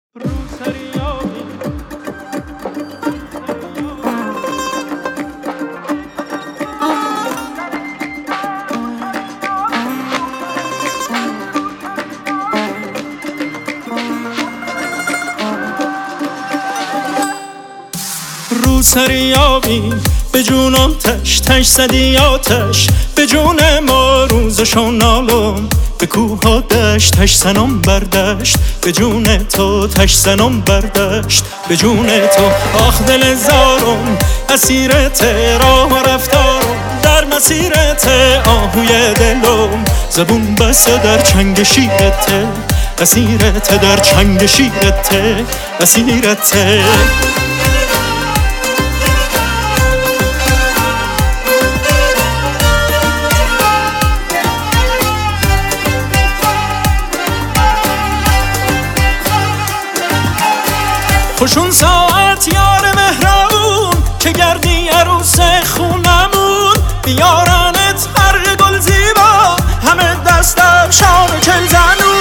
روسریابی به جونم تش تش زدی آتش به جون ما روزشو نالم به کوه ها دشت تش زنم بردشت به جون تو تش زنم بردشت به جون تو آخ دل زارم اسیرت راه رفتارم در مسیرت آهوی دلم زبون بسته در چنگ شیرت اسیرت در چنگ شیرت اسیرت خوشون ساعت یار مهربون که گردی عروس خونمون بیارنت هر گل زیبا همه دست افشان و چل زنون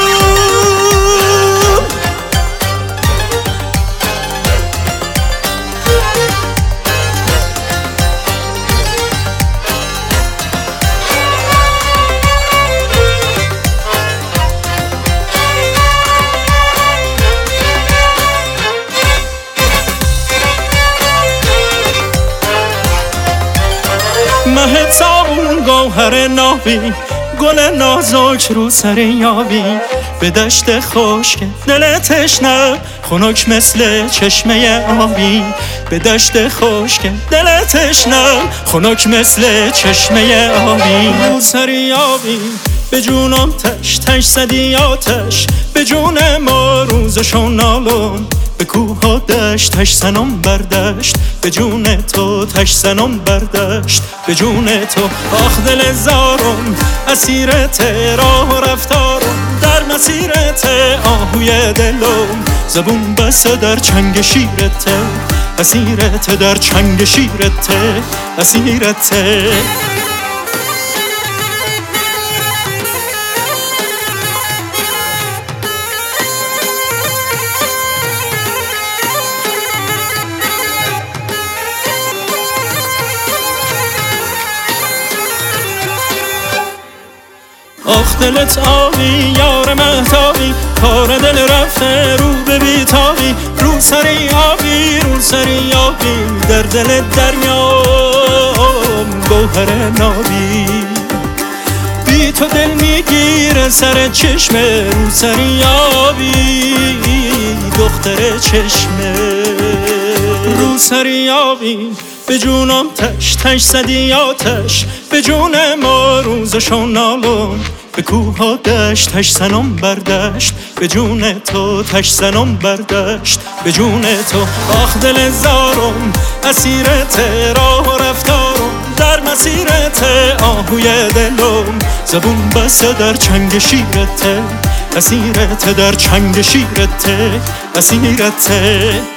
مه صابون گوهر نابی گل نازک رو سر یابی به دشت خشک دل تشنه خنک مثل چشمه آبی به دشت خشک دل تشنه خنک مثل چشمه آبی رو سر یابی به جونم تش تش زدی آتش به جون ما روزشو نالم به کوه ها دشت تش زنم بردشت به جون تو تش زنم بردشت به جون تو آخ دل زارم اسیرت راه رفتارم در مسیرت آهوی دلم زبون بسته در چنگ شیرت اسیرت در چنگ شیرت اسیرت آخ دلت آبی یار مهتابی کار دل رفته رو به بیتابی رو سری آبی رو سری آبی در دل دریام گوهر نابی بی تو دل میگیره سر چشمه رو سری آبی دختر چشمه رو سری آبی به جونم تش تش زدی آتش به جون ما روزشو نالم به کوه ها دشت تش زنم بردشت به جون تو تش زنم بردشت به جون تو آخ دل زارم اسیرت راه رفتارم در مسیرت آهوی دلم زبون بسته در چنگ شیرت اسیرت در چنگ شیرت اسیرت